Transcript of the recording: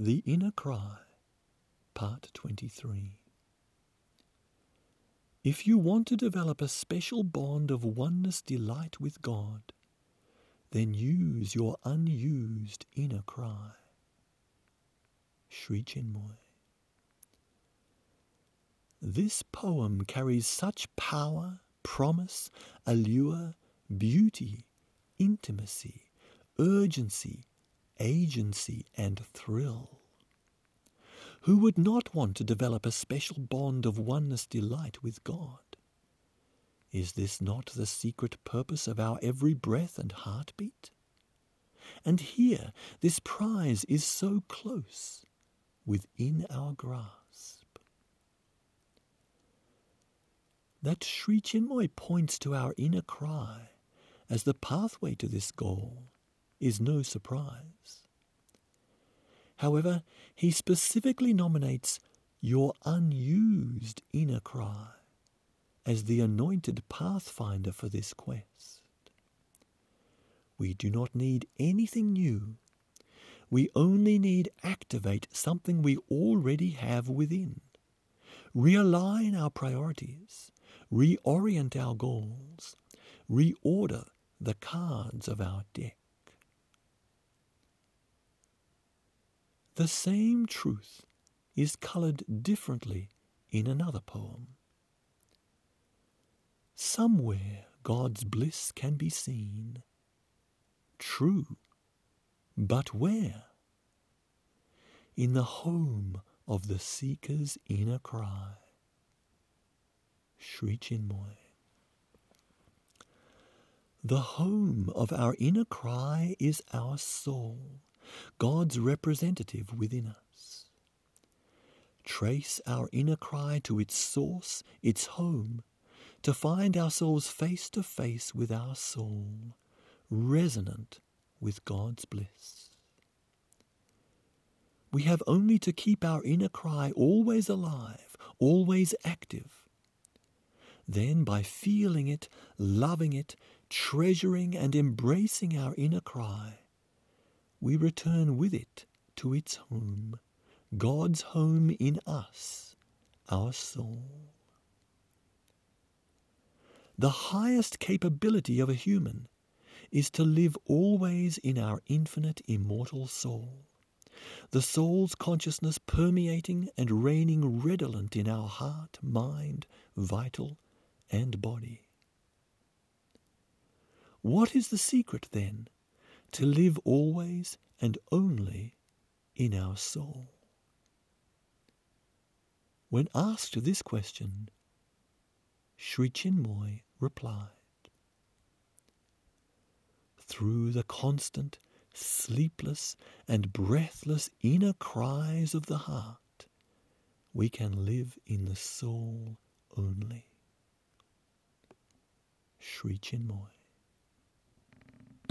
The Inner Cry, Part 23. If you want to develop a special bond of oneness delight with God, then use your unused inner cry. Sri Chinmoy. This poem carries such power, promise, allure, beauty, intimacy, urgency, agency, and thrill. Who would not want to develop a special bond of oneness delight with God? Is this not the secret purpose of our every breath and heartbeat? And here, this prize is so close, within our grasp. That Sri Chinmoy points to our inner cry as the pathway to this goal is no surprise. However, he specifically nominates your unused inner cry as the anointed pathfinder for this quest. We do not need anything new. We only need activate something we already have within, realign our priorities, reorient our goals, reorder the cards of our deck. The same truth is colored differently in another poem. Somewhere God's bliss can be seen. True, but where? In the home of the seeker's inner cry. Sri Chinmoy. The home of our inner cry is our soul, God's representative within us. Trace our inner cry to its source, its home, to find ourselves face to face with our soul, resonant with God's bliss. We have only to keep our inner cry always alive, always active. Then, by feeling it, loving it, treasuring and embracing our inner cry, we return with it to its home, God's home in us, our soul. The highest capability of a human is to live always in our infinite immortal soul, the soul's consciousness permeating and reigning redolent in our heart, mind, vital, and body. What is the secret, then, to live always and only in our soul? When asked this question, Sri Chinmoy replied, through the constant, sleepless, and breathless inner cries of the heart, we can live in the soul only. Sri Chinmoy.